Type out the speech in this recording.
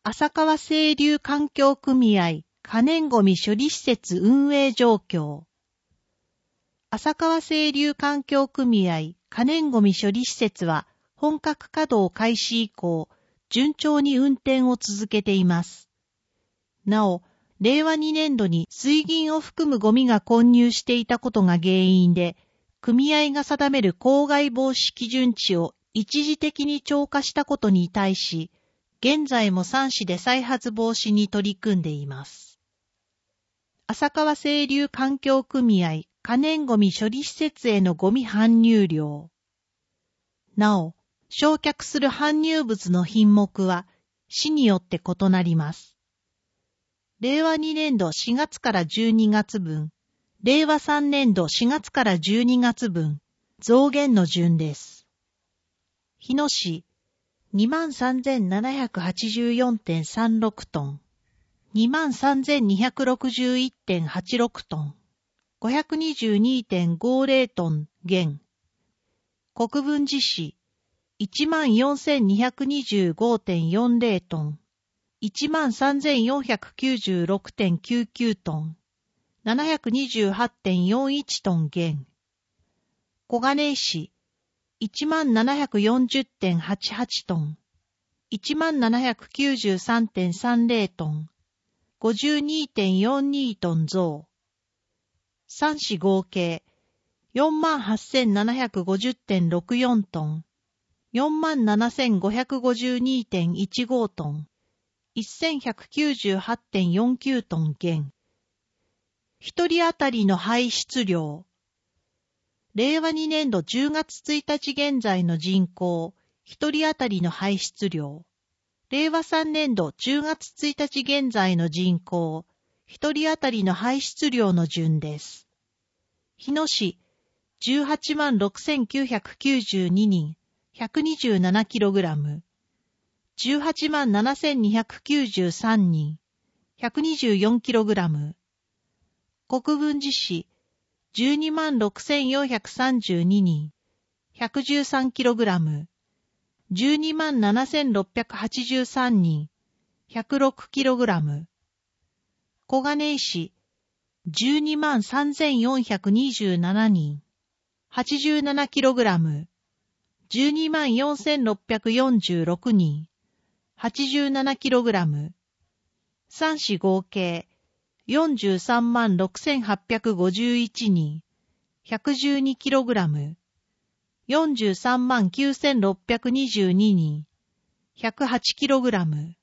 浅川清流環境組合可燃ごみ処理施設運営状況。浅川清流環境組合可燃ごみ処理施設は本格稼働開始以降、順調に運転を続けています。なお、令和2年度に水銀を含むゴミが混入していたことが原因で、組合が定める公害防止基準値を一時的に超過したことに対し、現在も3市で再発防止に取り組んでいます。浅川清流環境組合可燃ごみ処理施設へのゴミ搬入量。なお、焼却する搬入物の品目は市によって異なります。令和2年度4月から12月分、令和3年度4月から12月分、増減の順です。日野市、23,784.36 トン、23,261.86 トン、522.50 トン減。国分寺市、14,225.40 トン、13,496.99 トン、728.41 トン減。小金井市、1740.88 トン、1793.30 トン、52.42 トン増。3市合計、48,750.64 トン、47,552.15 トン、1198.49 トン減。一人当たりの排出量。令和2年度10月1日現在の人口、一人当たりの排出量。令和3年度10月1日現在の人口、一人当たりの排出量の順です。日野市、186,992 人、127kg。187,293 人、124kg。国分寺市、126,432 人、113kg。127,683 人、106kg。小金井市、123,427 人、87kg。124,646 人、87kg。3市合計、436,851 人、112kg。439,622 人、108kg。